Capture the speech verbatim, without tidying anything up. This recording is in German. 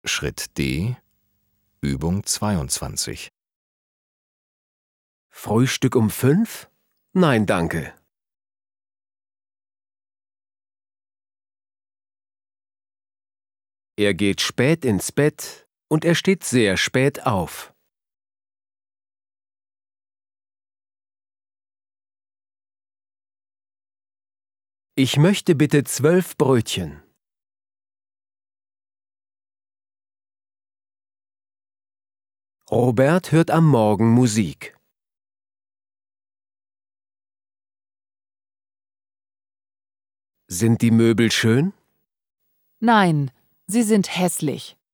Schritt D, Übung zweiundzwanzig. Frühstück um fünf? Nein, danke. Er geht spät ins Bett und er steht sehr spät auf. Ich möchte bitte zwölf Brötchen. Robert hört am Morgen Musik. Sind die Möbel schön? Nein, sie sind hässlich.